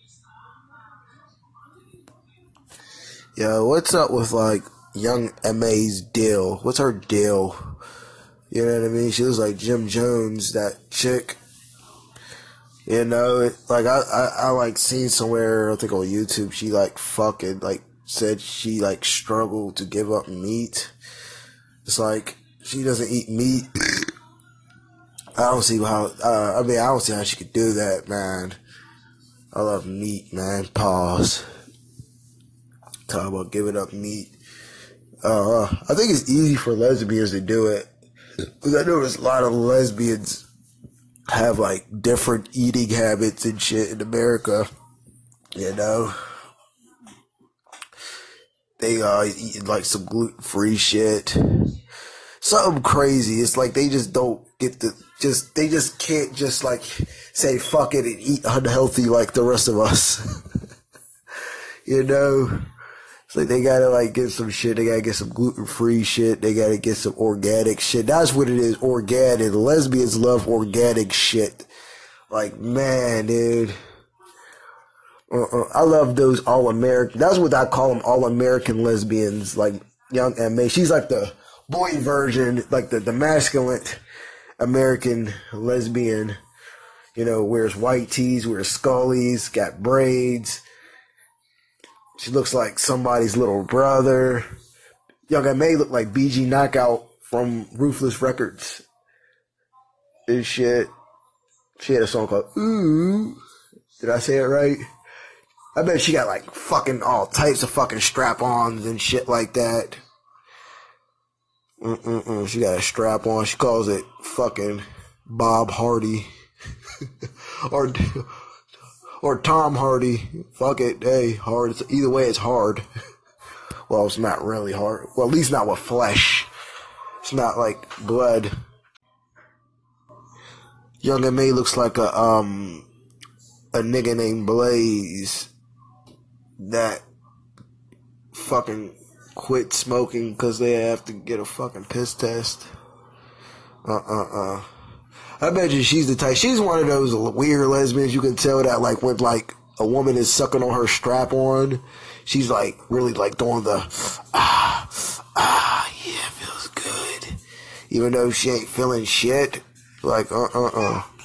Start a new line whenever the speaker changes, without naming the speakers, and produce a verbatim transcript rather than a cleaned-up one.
Yo, what's up with like young M A's deal? What's her deal? You know what I mean? She looks like Jim Jones, that chick. You know, it, like I, I, I like seen somewhere, I think on YouTube, she like fucking like said she like struggled to give up meat. It's like she doesn't eat meat. I don't see how. Uh, I mean, I don't see how she could do that, man. I love meat, man. Pause. Talk about giving up meat. Uh, I think it's easy for lesbians to do it. Because I know there's a lot of lesbians have like different eating habits and shit in America. You know, they uh eating like some gluten free shit, something crazy. It's like they just don't get the just they just can't just like say fuck it and eat unhealthy like the rest of us. You know, it's like they gotta like get some shit. They gotta get some gluten free shit. They gotta get some organic shit. That's what it is. Organic. Lesbians love organic shit. Like, man, dude. Uh-uh. I love those all American. That's what I call them, all American lesbians. Like young M A. She's like the boy version, like the, the masculine American lesbian. You know, wears white tees, wears scullies, got braids. She looks like somebody's little brother. Young M A look like B G Knockout from Ruthless Records and shit. She had a song called Ooh. Did I say it right? I bet she got like fucking all types of fucking strap-ons and shit like that. Mm-mm-mm. She got a strap-on. She calls it fucking Bob Hardy. or or Tom Hardy. Fuck it. Hey, hard. It's, either way, it's hard. Well, it's not really hard. Well, at least not with flesh. It's not like blood. Young M A looks like a um a nigga named Blaze that fucking quit smoking because they have to get a fucking piss test. Uh-uh-uh. I bet you she's the type. She's one of those weird lesbians you can tell that like when like a woman is sucking on her strap on, she's like really like doing the ah ah yeah, it feels good. Even though she ain't feeling shit. Like uh uh uh.